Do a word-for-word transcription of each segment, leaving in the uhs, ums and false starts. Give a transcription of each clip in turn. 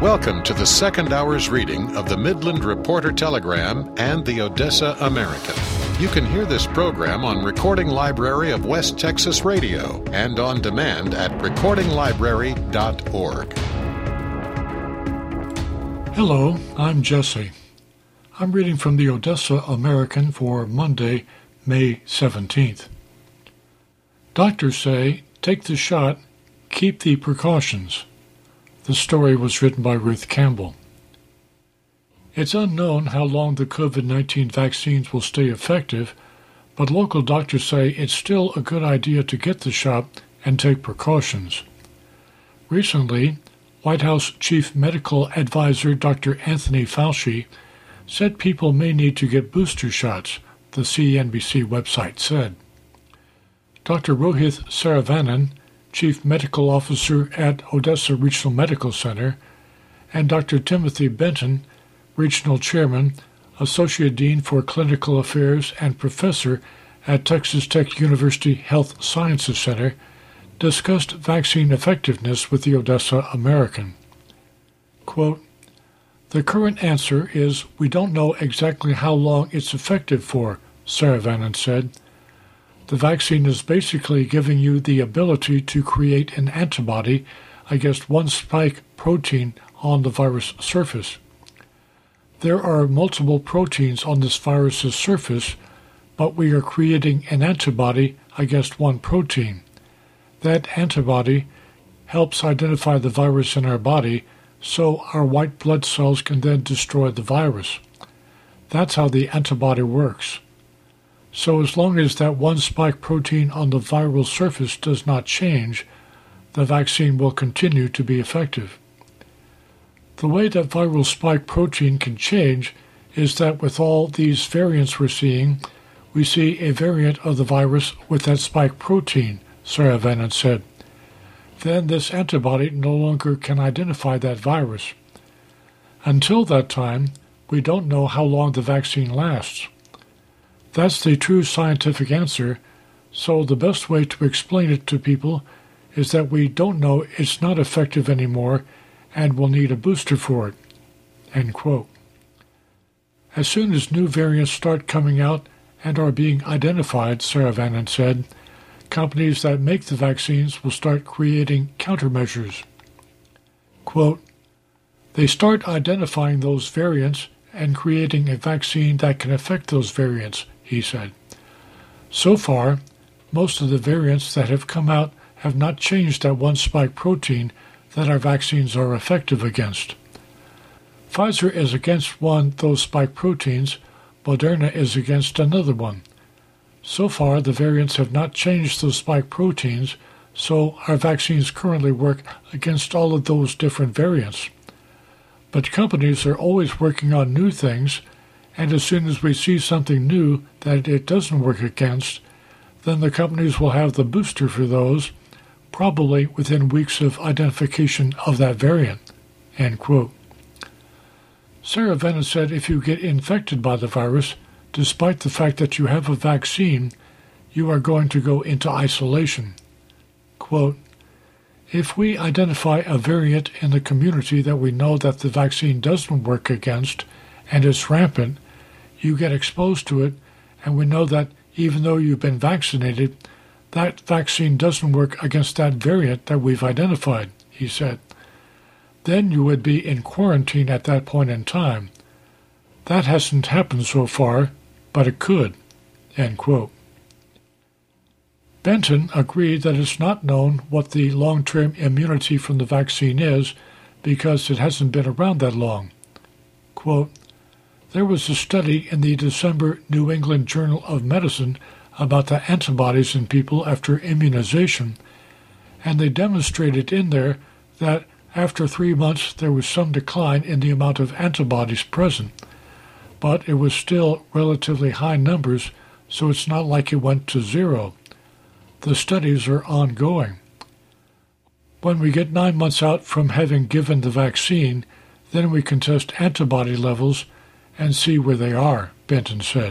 Welcome to the second hour's reading of the Midland Reporter Telegram and the Odessa American. You can hear this program on Recording Library of West Texas Radio and on demand at recording library dot org. Hello, I'm Jesse. I'm reading from the Odessa American for Monday, May seventeenth. Doctors say, take the shot, keep the precautions. The story was written by Ruth Campbell. It's unknown how long the COVID nineteen vaccines will stay effective, but local doctors say it's still a good idea to get the shot and take precautions. Recently, White House Chief Medical Advisor Doctor Anthony Fauci said people may need to get booster shots, the C N B C website said. Doctor Rohit Saravanan, Chief Medical Officer at Odessa Regional Medical Center, and Doctor Timothy Benton, Regional Chairman, Associate Dean for Clinical Affairs and Professor at Texas Tech University Health Sciences Center, discussed vaccine effectiveness with the Odessa American. Quote, the current answer is we don't know exactly how long it's effective for, Saravanan said. The vaccine is basically giving you the ability to create an antibody against one spike protein on the virus surface. There are multiple proteins on this virus's surface, but we are creating an antibody against one protein. That antibody helps identify the virus in our body so our white blood cells can then destroy the virus. That's how the antibody works. So as long as that one spike protein on the viral surface does not change, the vaccine will continue to be effective. The way that viral spike protein can change is that with all these variants we're seeing, we see a variant of the virus with that spike protein, Saravanan said. Then this antibody no longer can identify that virus. Until that time, we don't know how long the vaccine lasts. That's the true scientific answer, so the best way to explain it to people is that we don't know it's not effective anymore and we'll need a booster for it. End quote. As soon as new variants start coming out and are being identified, Saravanan said, companies that make the vaccines will start creating countermeasures. Quote, they start identifying those variants and creating a vaccine that can affect those variants, he said. So far, most of the variants that have come out have not changed that one spike protein that our vaccines are effective against. Pfizer is against one of those spike proteins, Moderna is against another one. So far, the variants have not changed those spike proteins, so our vaccines currently work against all of those different variants. But companies are always working on new things, and as soon as we see something new that it doesn't work against, then the companies will have the booster for those, probably within weeks of identification of that variant. End quote. Saravanan said if you get infected by the virus, despite the fact that you have a vaccine, you are going to go into isolation. Quote, if we identify a variant in the community that we know that the vaccine doesn't work against and is rampant, you get exposed to it, and we know that even though you've been vaccinated, that vaccine doesn't work against that variant that we've identified, he said. Then you would be in quarantine at that point in time. That hasn't happened so far, but it could. End quote. Benton agreed that it's not known what the long-term immunity from the vaccine is because it hasn't been around that long. Quote, there was a study in the December New England Journal of Medicine about the antibodies in people after immunization, and they demonstrated in there that after three months there was some decline in the amount of antibodies present, but it was still relatively high numbers, so it's not like it went to zero. The studies are ongoing. When we get nine months out from having given the vaccine, then we can test antibody levels and see where they are, Benton said.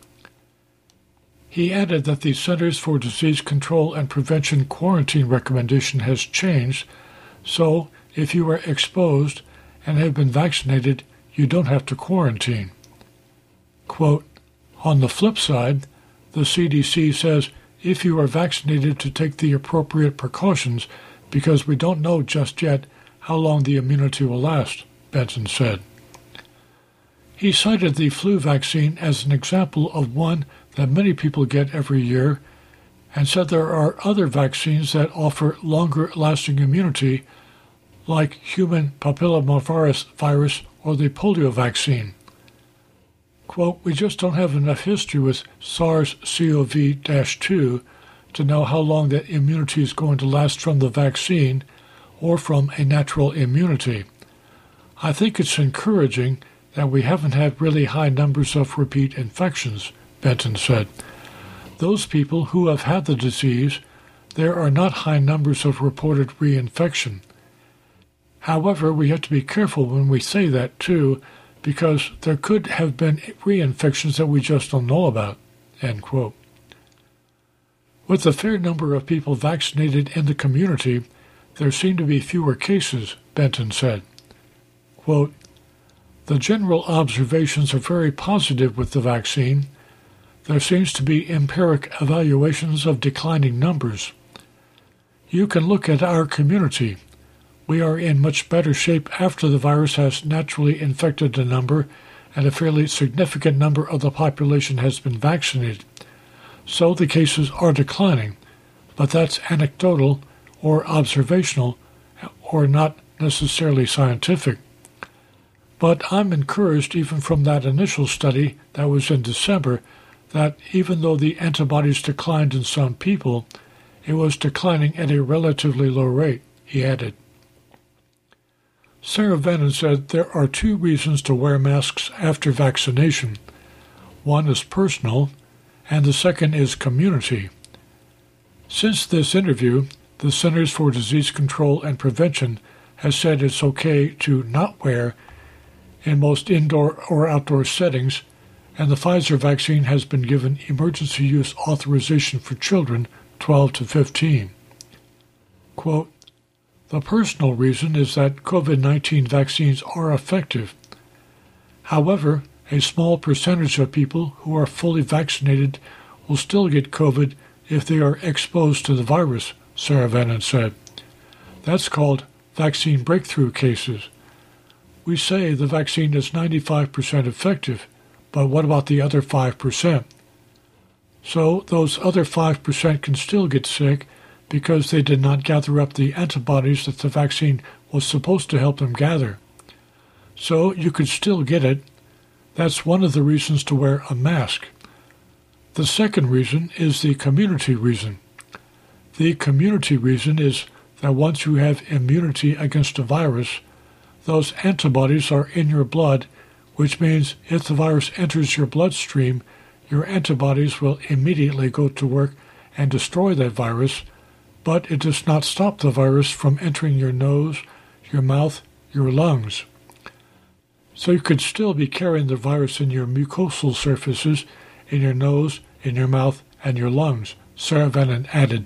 He added that the Centers for Disease Control and Prevention quarantine recommendation has changed, so if you are exposed and have been vaccinated, you don't have to quarantine. Quote, on the flip side, the C D C says if you are vaccinated to take the appropriate precautions because we don't know just yet how long the immunity will last, Benson said. He cited the flu vaccine as an example of one that many people get every year and said there are other vaccines that offer longer-lasting immunity, like human papillomavirus virus or the polio vaccine. Quote, we just don't have enough history with SARS C o V two to know how long that immunity is going to last from the vaccine or from a natural immunity. I think it's encouraging that we haven't had really high numbers of repeat infections, Benton said. Those people who have had the disease, there are not high numbers of reported reinfection. However, we have to be careful when we say that, too, because there could have been reinfections that we just don't know about, end quote. With a fair number of people vaccinated in the community, there seem to be fewer cases, Benton said. Quote, the general observations are very positive with the vaccine. There seems to be empiric evaluations of declining numbers. You can look at our community. We are in much better shape after the virus has naturally infected a number and a fairly significant number of the population has been vaccinated. So the cases are declining, but that's anecdotal or observational or not necessarily scientific. But I'm encouraged even from that initial study that was in December that even though the antibodies declined in some people, it was declining at a relatively low rate, he added. Sarah Vennon said there are two reasons to wear masks after vaccination. One is personal, and the second is community. Since this interview, the Centers for Disease Control and Prevention has said it's okay to not wear in most indoor or outdoor settings, and the Pfizer vaccine has been given emergency use authorization for children twelve to fifteen. Quote, the personal reason is that COVID nineteen vaccines are effective. However, a small percentage of people who are fully vaccinated will still get COVID if they are exposed to the virus, Sarah Vennon said. That's called vaccine breakthrough cases. We say the vaccine is ninety-five percent effective, but what about the other five percent? So those other five percent can still get sick because they did not gather up the antibodies that the vaccine was supposed to help them gather. So you could still get it. That's one of the reasons to wear a mask. The second reason is the community reason. The community reason is that once you have immunity against a virus, those antibodies are in your blood, which means if the virus enters your bloodstream, your antibodies will immediately go to work and destroy that virus, but it does not stop the virus from entering your nose, your mouth, your lungs. So you could still be carrying the virus in your mucosal surfaces, in your nose, in your mouth, and your lungs, Sarah Vennon added.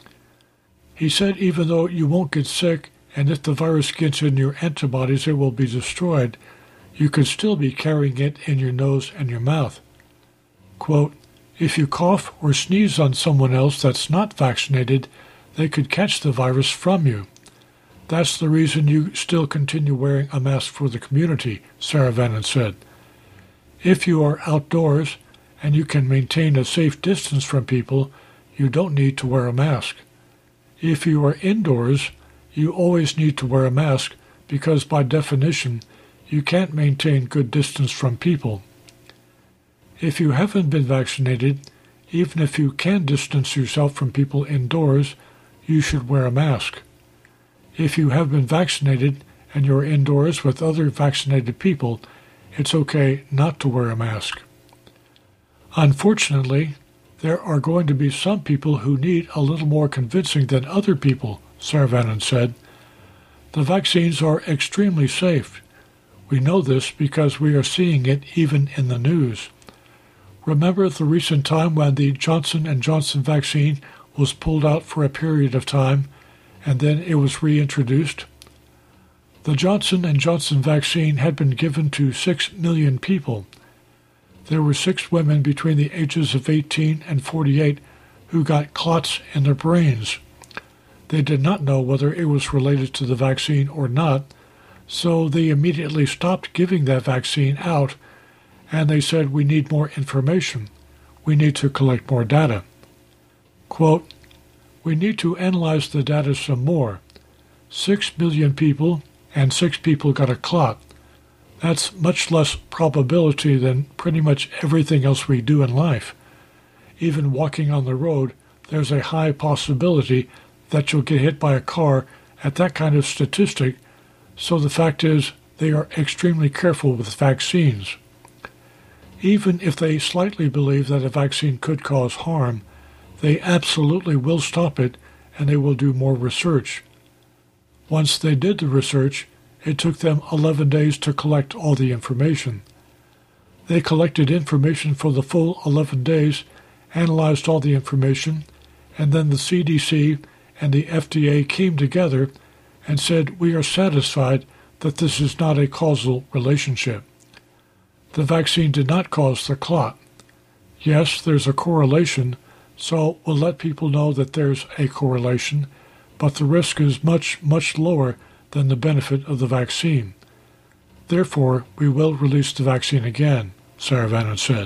He said even though you won't get sick, and if the virus gets in your antibodies, it will be destroyed, you could still be carrying it in your nose and your mouth. Quote, if you cough or sneeze on someone else that's not vaccinated, they could catch the virus from you. That's the reason you still continue wearing a mask for the community, Sarah Vennon said. If you are outdoors and you can maintain a safe distance from people, you don't need to wear a mask. If you are indoors, you always need to wear a mask because by definition, you can't maintain good distance from people. If you haven't been vaccinated, even if you can distance yourself from people indoors, you should wear a mask. If you have been vaccinated and you're indoors with other vaccinated people, it's okay not to wear a mask. Unfortunately, there are going to be some people who need a little more convincing than other people, Sarah Vennon said. The vaccines are extremely safe. We know this because we are seeing it even in the news. Remember the recent time when the Johnson and Johnson vaccine was pulled out for a period of time, and then it was reintroduced? The Johnson and Johnson vaccine had been given to six million people. There were six women between the ages of eighteen and forty-eight who got clots in their brains. They did not know whether it was related to the vaccine or not, so they immediately stopped giving that vaccine out, and they said, "We need more information. We need to collect more data." Quote, "We need to analyze the data some more. Six million people, and six people got a clot. That's much less probability than pretty much everything else we do in life. Even walking on the road, there's a high possibility that you'll get hit by a car at that kind of statistic, so the fact is they are extremely careful with vaccines. Even if they slightly believe that a vaccine could cause harm, they absolutely will stop it, and they will do more research. Once they did the research, it took them eleven days to collect all the information. They collected information for the full eleven days, analyzed all the information, and then the C D C and the F D A came together and said, "We are satisfied that this is not a causal relationship." The vaccine did not cause the clot. Yes, there's a correlation, so we'll let people know that there's a correlation, but the risk is much, much lower than the benefit of the vaccine. Therefore, we will release the vaccine again, Saravanan said.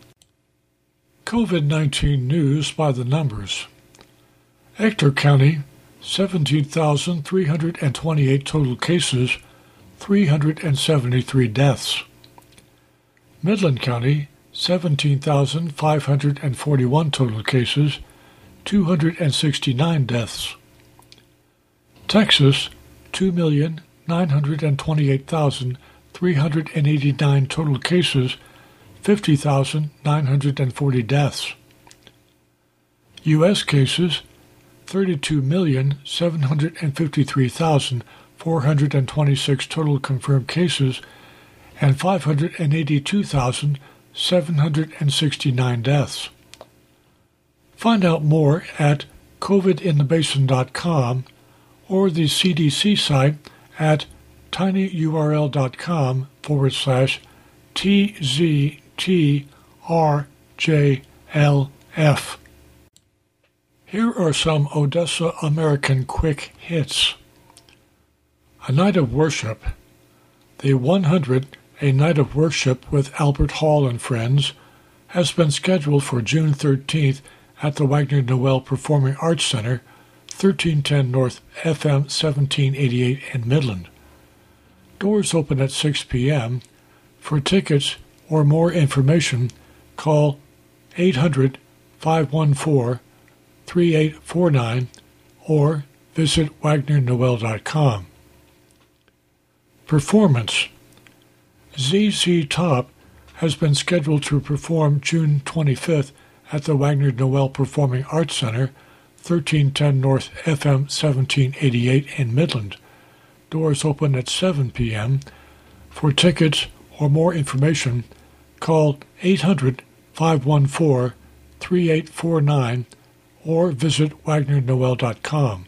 COVID nineteen news by the numbers. Ector County, seventeen thousand three hundred twenty-eight total cases, three hundred seventy-three deaths. Midland County, seventeen thousand five hundred forty-one total cases, two hundred sixty-nine deaths. Texas, two million nine hundred twenty-eight thousand three hundred eighty-nine total cases, fifty thousand nine hundred forty deaths. U S cases, thirty-two million seven hundred fifty-three thousand four hundred twenty-six total confirmed cases, and five hundred eighty-two thousand seven hundred sixty-nine deaths. Find out more at covid in the basin dot com or the C D C site at tinyurl.com forward slash TZTRJLF. Here are some Odessa American quick hits. A Night of Worship. The one hundred A Night of Worship with Albert Hall and Friends has been scheduled for June thirteenth at the Wagner Noel Performing Arts Center, thirteen ten North F M seventeen eighty-eight in Midland. Doors open at six p.m. For tickets or more information, call eight hundred, five one four, three eight four nine or visit wagner noel dot com. Performance. Z Z Top has been scheduled to perform June twenty-fifth at the Wagner Noel Performing Arts Center, thirteen ten North F M seventeen eighty-eight in Midland. Doors open at seven p.m. For tickets or more information, call eight hundred, five one four, three eight four nine or visit wagner noel dot com.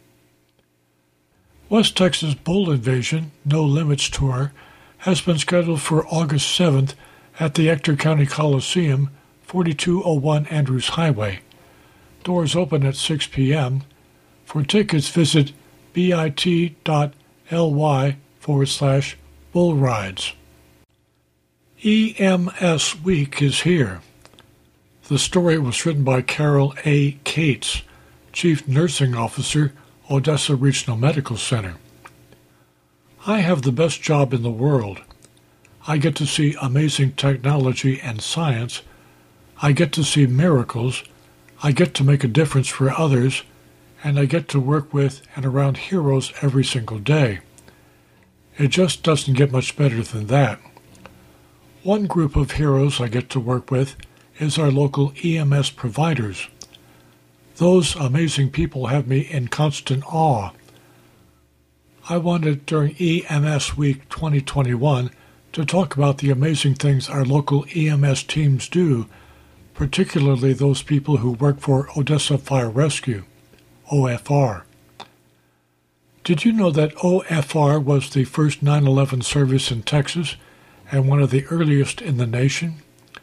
West Texas Bull Invasion No Limits Tour has been scheduled for August seventh at the Ector County Coliseum, forty-two oh one Andrews Highway. Doors open at six p.m. For tickets, visit bit.ly forward slash bull rides. E M S Week is here. The story was written by Carol A. Cates, Chief Nursing Officer, Odessa Regional Medical Center. I have the best job in the world. I get to see amazing technology and science. I get to see miracles. I get to make a difference for others, and I get to work with and around heroes every single day. It just doesn't get much better than that. One group of heroes I get to work with is our local E M S providers. Those amazing people have me in constant awe. I wanted during E M S Week twenty twenty-one to talk about the amazing things our local E M S teams do, particularly those people who work for Odessa Fire Rescue, O F R. Did you know that O F R was the first nine eleven service in Texas and one of the earliest in the nation?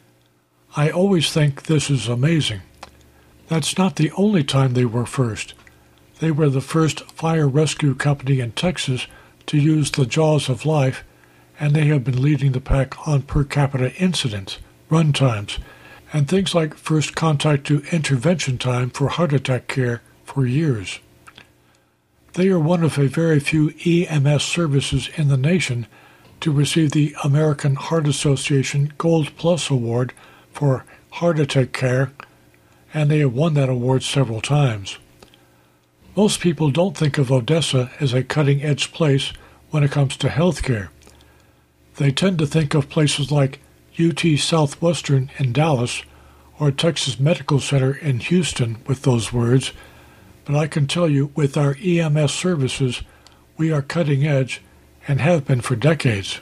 I always think this is amazing. That's not the only time they were first. They were the first fire rescue company in Texas to use the jaws of life, and they have been leading the pack on per capita incidents, run times, and things like first contact to intervention time for heart attack care for years. They are one of a very few E M S services in the nation to receive the American Heart Association Gold Plus Award for heart attack care, and they have won that award several times. Most people don't think of Odessa as a cutting-edge place when it comes to health care. They tend to think of places like U T Southwestern in Dallas or Texas Medical Center in Houston with those words, but I can tell you with our E M S services, we are cutting edge and have been for decades.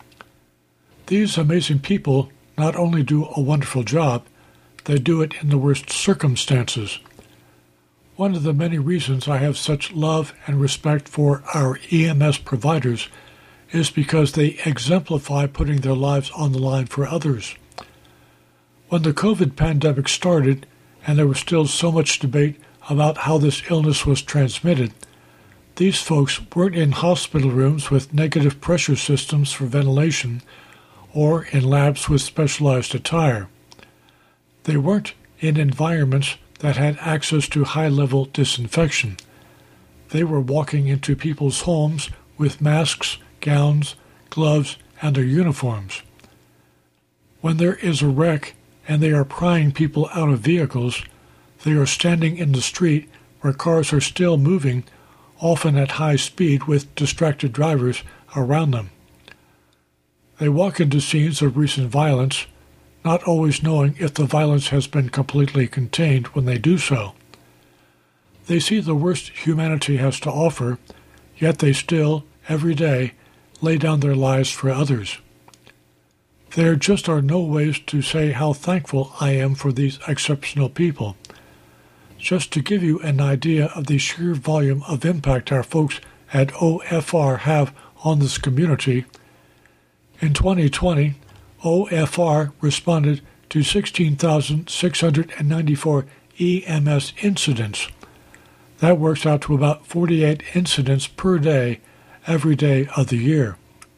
These amazing people not only do a wonderful job, they do it in the worst circumstances. One of the many reasons I have such love and respect for our E M S providers is because they exemplify putting their lives on the line for others. When the COVID pandemic started, and there was still so much debate about how this illness was transmitted, these folks weren't in hospital rooms with negative pressure systems for ventilation or in labs with specialized attire. They weren't in environments that had access to high-level disinfection. They were walking into people's homes with masks, gowns, gloves, and their uniforms. When there is a wreck and they are prying people out of vehicles, they are standing in the street where cars are still moving, often at high speed with distracted drivers around them. They walk into scenes of recent violence, not always knowing if the violence has been completely contained when they do so. They see the worst humanity has to offer, yet they still, every day, lay down their lives for others. There just are no ways to say how thankful I am for these exceptional people. Just to give you an idea of the sheer volume of impact our folks at O F R have on this community, in twenty twenty, O F R responded to sixteen thousand six hundred ninety-four E M S incidents. That works out to about forty-eight incidents per day, every day of the year.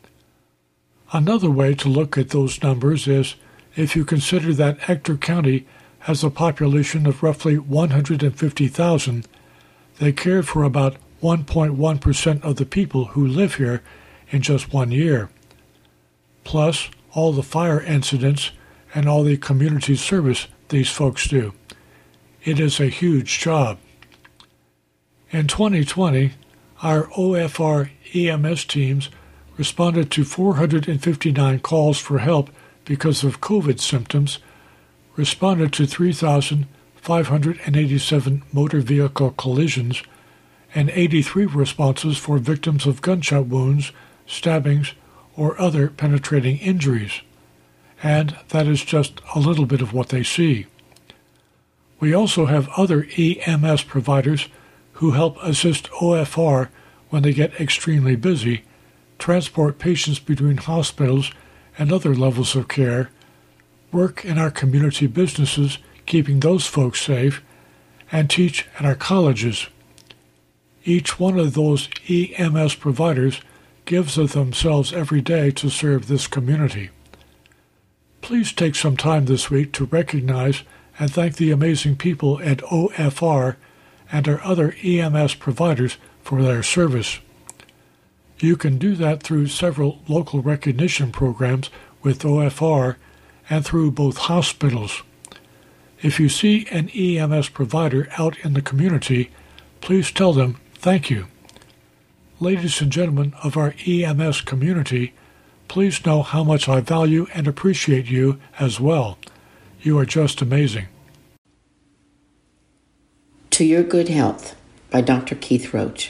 Another way to look at those numbers is if you consider that Ector County has a population of roughly one hundred fifty thousand, they cared for about one point one percent of the people who live here in just one year. Plus, all the fire incidents and all the community service these folks do. It is a huge job. In twenty twenty, our O F R E M S teams responded to four hundred fifty-nine calls for help because of COVID symptoms, responded to three thousand five hundred eighty-seven motor vehicle collisions, and eighty-three responses for victims of gunshot wounds, stabbings, or other penetrating injuries. And that is just a little bit of what they see. We also have other E M S providers who help assist O F R when they get extremely busy, transport patients between hospitals and other levels of care, work in our community businesses, keeping those folks safe, and teach at our colleges. Each one of those E M S providers gives of themselves every day to serve this community. Please take some time this week to recognize and thank the amazing people at O F R and our other E M S providers for their service. You can do that through several local recognition programs with O F R and through both hospitals. If you see an E M S provider out in the community, please tell them thank you. Ladies and gentlemen of our E M S community, please know how much I value and appreciate you as well. You are just amazing. To Your Good Health by Doctor Keith Roach.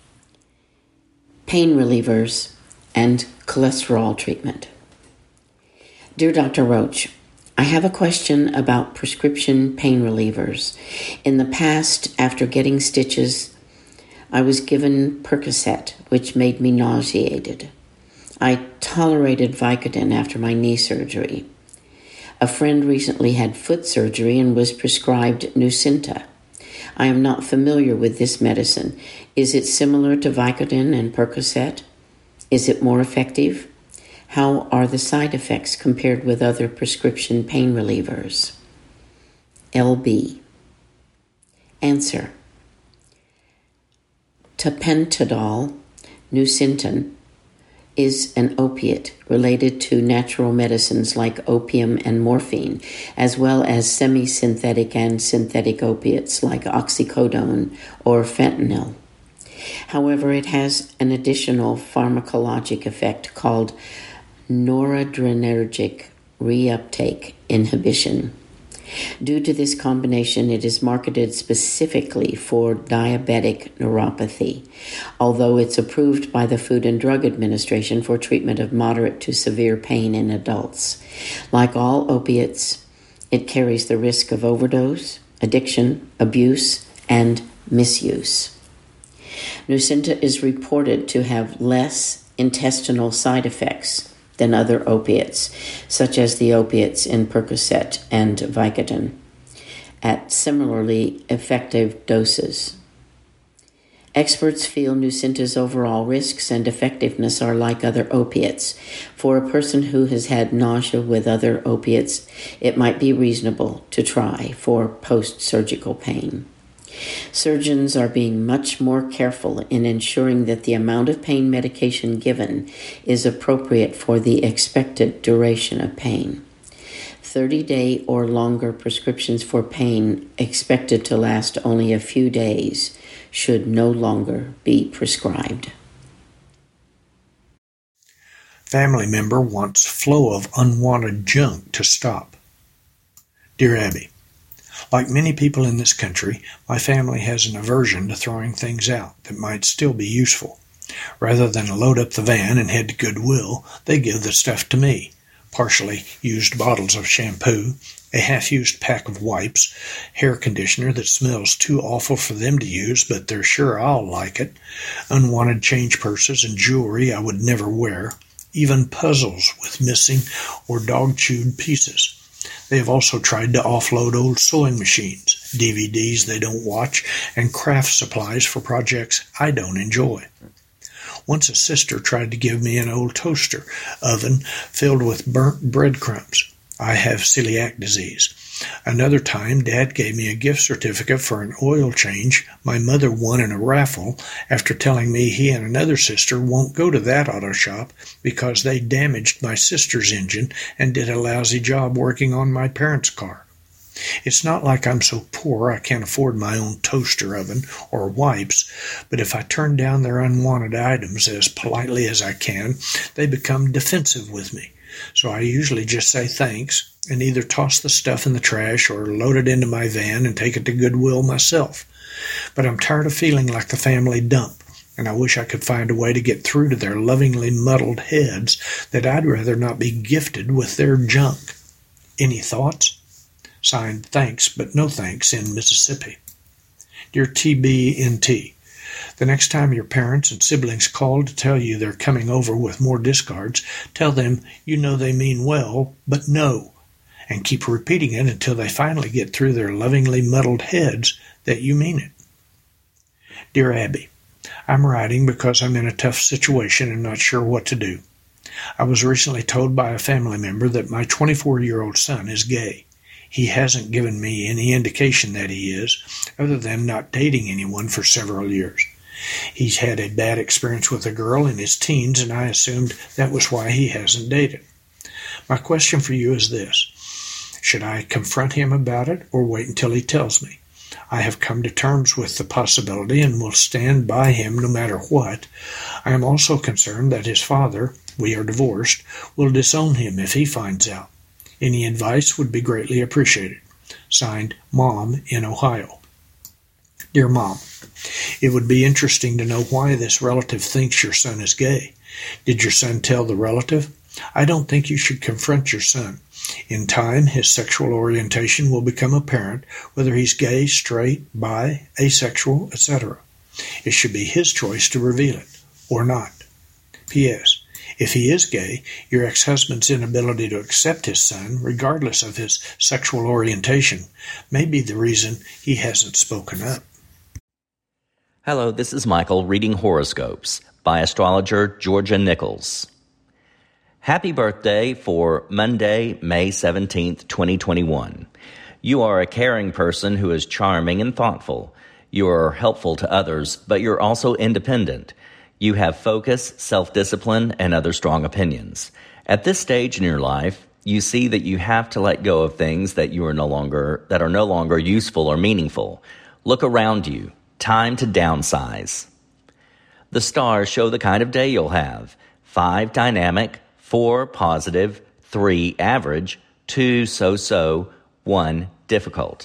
Pain relievers and cholesterol treatment. Dear Doctor Roach, I have a question about prescription pain relievers. In the past, after getting stitches, I was given Percocet, which made me nauseated. I tolerated Vicodin after my knee surgery. A friend recently had foot surgery and was prescribed Nucynta. I am not familiar with this medicine. Is it similar to Vicodin and Percocet? Is it more effective? How are the side effects compared with other prescription pain relievers? L B. Answer. Tapentadol, Nucynta, is an opiate related to natural medicines like opium and morphine, as well as semi-synthetic and synthetic opiates like oxycodone or fentanyl. However, it has an additional pharmacologic effect called noradrenergic reuptake inhibition. Due to this combination, it is marketed specifically for diabetic neuropathy, although it's approved by the Food and Drug Administration for treatment of moderate to severe pain in adults. Like all opiates, it carries the risk of overdose, addiction, abuse, and misuse. Nucynta is reported to have less intestinal side effects than other opiates, such as the opiates in Percocet and Vicodin, at similarly effective doses. Experts feel Nucynta's overall risks and effectiveness are like other opiates. For a person who has had nausea with other opiates, it might be reasonable to try for post-surgical pain. Surgeons are being much more careful in ensuring that the amount of pain medication given is appropriate for the expected duration of pain. thirty-day or longer prescriptions for pain expected to last only a few days should no longer be prescribed. Family member wants flow of unwanted junk to stop. Dear Abby, like many people in this country, my family has an aversion to throwing things out that might still be useful. Rather than load up the van and head to Goodwill, they give the stuff to me. Partially used bottles of shampoo, a half-used pack of wipes, hair conditioner that smells too awful for them to use, but they're sure I'll like it, unwanted change purses and jewelry I would never wear, even puzzles with missing or dog-chewed pieces. They have also tried to offload old sewing machines, D V Ds they don't watch, and craft supplies for projects I don't enjoy. Once a sister tried to give me an old toaster oven filled with burnt breadcrumbs. I have celiac disease. Another time, Dad gave me a gift certificate for an oil change my mother won in a raffle after telling me he and another sister won't go to that auto shop because they damaged my sister's engine and did a lousy job working on my parents' car. It's not like I'm so poor I can't afford my own toaster oven or wipes, but if I turn down their unwanted items as politely as I can, they become defensive with me. So I usually just say thanks and either toss the stuff in the trash or load it into my van and take it to Goodwill myself. But I'm tired of feeling like the family dump, and I wish I could find a way to get through to their lovingly muddled heads that I'd rather not be gifted with their junk. Any thoughts? Signed, Thanks, but no thanks in Mississippi. Dear T B N T, the next time your parents and siblings call to tell you they're coming over with more discards, tell them you know they mean well, but no, and keep repeating it until they finally get through their lovingly muddled heads that you mean it. Dear Abby, I'm writing because I'm in a tough situation and not sure what to do. I was recently told by a family member that my twenty-four-year-old son is gay. He hasn't given me any indication that he is, other than not dating anyone for several years. He's had a bad experience with a girl in his teens, and I assumed that was why he hasn't dated. My question for you is this. Should I confront him about it or wait until he tells me? I have come to terms with the possibility and will stand by him no matter what. I am also concerned that his father, we are divorced, will disown him if he finds out. Any advice would be greatly appreciated. Signed, Mom in Ohio. Dear Mom, it would be interesting to know why this relative thinks your son is gay. Did your son tell the relative? I don't think you should confront your son. In time, his sexual orientation will become apparent, whether he's gay, straight, bi, asexual, et cetera. It should be his choice to reveal it, or not. P S. If he is gay, your ex-husband's inability to accept his son, regardless of his sexual orientation, may be the reason he hasn't spoken up. Hello, this is Michael reading horoscopes by astrologer Georgia Nichols. Happy birthday for Monday, May seventeenth, twenty twenty-one. You are a caring person who is charming and thoughtful. You are helpful to others, but you're also independent. You have focus, self-discipline, and other strong opinions. At this stage in your life, you see that you have to let go of things that you are no longer that are no longer useful or meaningful. Look around you. Time to downsize. The stars show the kind of day you'll have. Five dynamic, four positive, three average, two so-so, one difficult.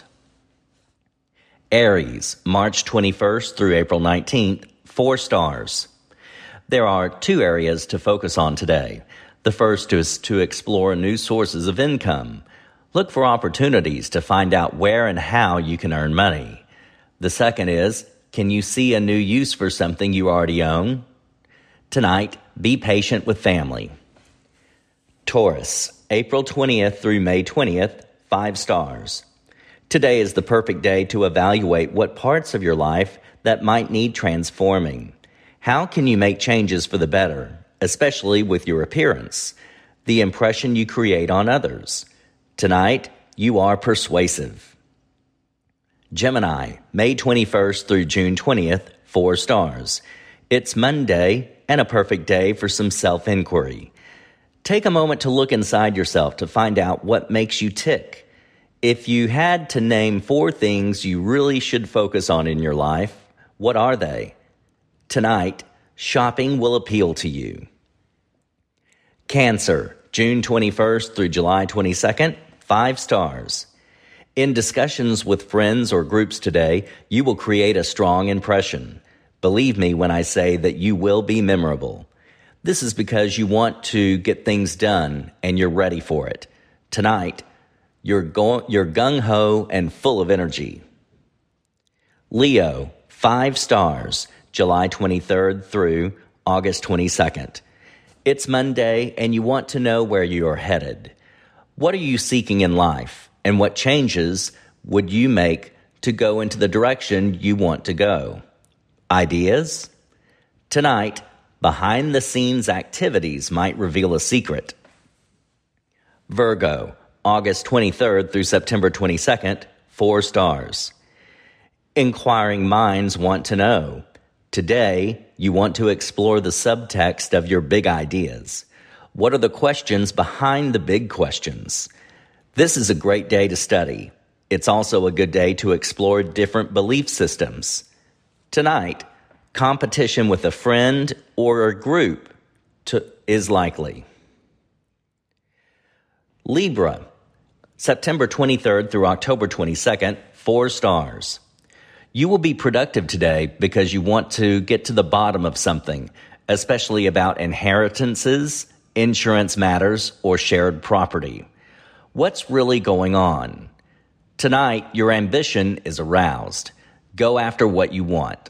Aries, March twenty-first through April nineteenth, four stars. There are two areas to focus on today. The first is to explore new sources of income. Look for opportunities to find out where and how you can earn money. The second is, can you see a new use for something you already own? Tonight, be patient with family. Taurus, April twentieth through May twentieth, five stars. Today is the perfect day to evaluate what parts of your life that might need transforming. How can you make changes for the better, especially with your appearance, the impression you create on others? Tonight, you are persuasive. Gemini, May twenty-first through June twentieth, four stars. It's Monday and a perfect day for some self-inquiry. Take a moment to look inside yourself to find out what makes you tick. If you had to name four things you really should focus on in your life, what are they? Tonight, shopping will appeal to you. Cancer, June twenty-first through July twenty-second, five stars. In discussions with friends or groups today, you will create a strong impression. Believe me when I say that you will be memorable. This is because you want to get things done and you're ready for it. Tonight, you're, go- you're gung-ho and full of energy. Leo, five stars. July twenty-third through August twenty-second. It's Monday and you want to know where you are headed. What are you seeking in life, and what changes would you make to go into the direction you want to go? Ideas? Tonight, behind-the-scenes activities might reveal a secret. Virgo, August twenty-third through September twenty-second, four stars. Inquiring minds want to know. Today, you want to explore the subtext of your big ideas. What are the questions behind the big questions? This is a great day to study. It's also a good day to explore different belief systems. Tonight, competition with a friend or a group to, is likely. Libra, September twenty-third through October twenty-second, four stars. You will be productive today because you want to get to the bottom of something, especially about inheritances, insurance matters, or shared property. What's really going on? Tonight, your ambition is aroused. Go after what you want.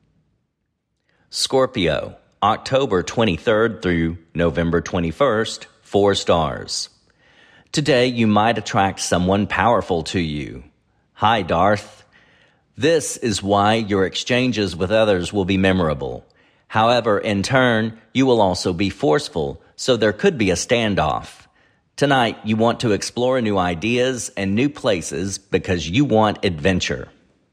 Scorpio, October twenty-third through November twenty-first, four stars. Today, you might attract someone powerful to you. Hi, Darth. This is why your exchanges with others will be memorable. However, in turn, you will also be forceful, so there could be a standoff. Tonight, you want to explore new ideas and new places because you want adventure.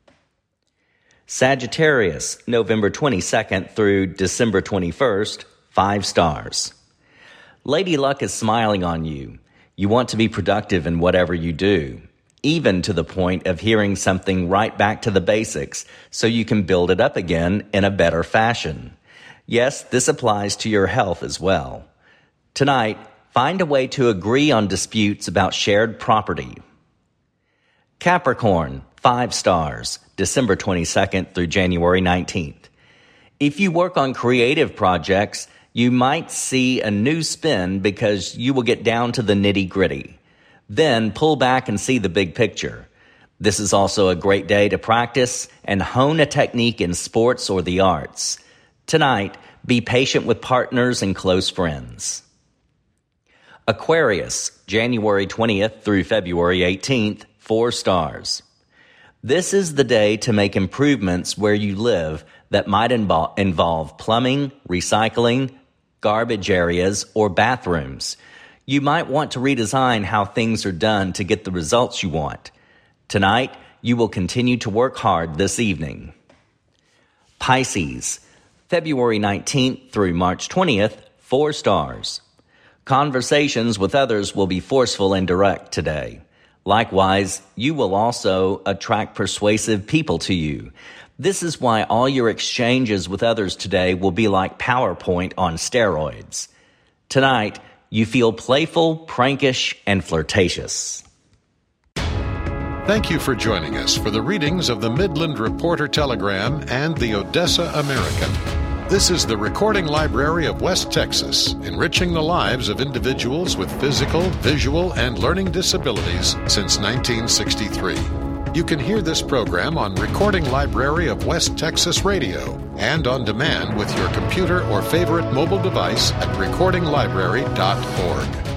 Sagittarius, November twenty-second through December twenty-first, five stars. Lady Luck is smiling on you. You want to be productive in whatever you do, even to the point of hearing something right back to the basics so you can build it up again in a better fashion. Yes, this applies to your health as well. Tonight, find a way to agree on disputes about shared property. Capricorn, five stars, December twenty-second through January nineteenth. If you work on creative projects, you might see a new spin because you will get down to the nitty-gritty. Then pull back and see the big picture. This is also a great day to practice and hone a technique in sports or the arts. Tonight, be patient with partners and close friends. Aquarius, January twentieth through February eighteenth, four stars. This is the day to make improvements where you live that might invo- involve plumbing, recycling, garbage areas, or bathrooms. You might want to redesign how things are done to get the results you want. Tonight, you will continue to work hard this evening. Pisces, February nineteenth through March twentieth, four stars. Conversations with others will be forceful and direct today. Likewise, you will also attract persuasive people to you. This is why all your exchanges with others today will be like PowerPoint on steroids. Tonight, you feel playful, prankish, and flirtatious. Thank you for joining us for the readings of the Midland Reporter Telegram and the Odessa American. This is the Recording Library of West Texas, enriching the lives of individuals with physical, visual, and learning disabilities since nineteen sixty-three. You can hear this program on Recording Library of West Texas Radio and on demand with your computer or favorite mobile device at recording library dot org.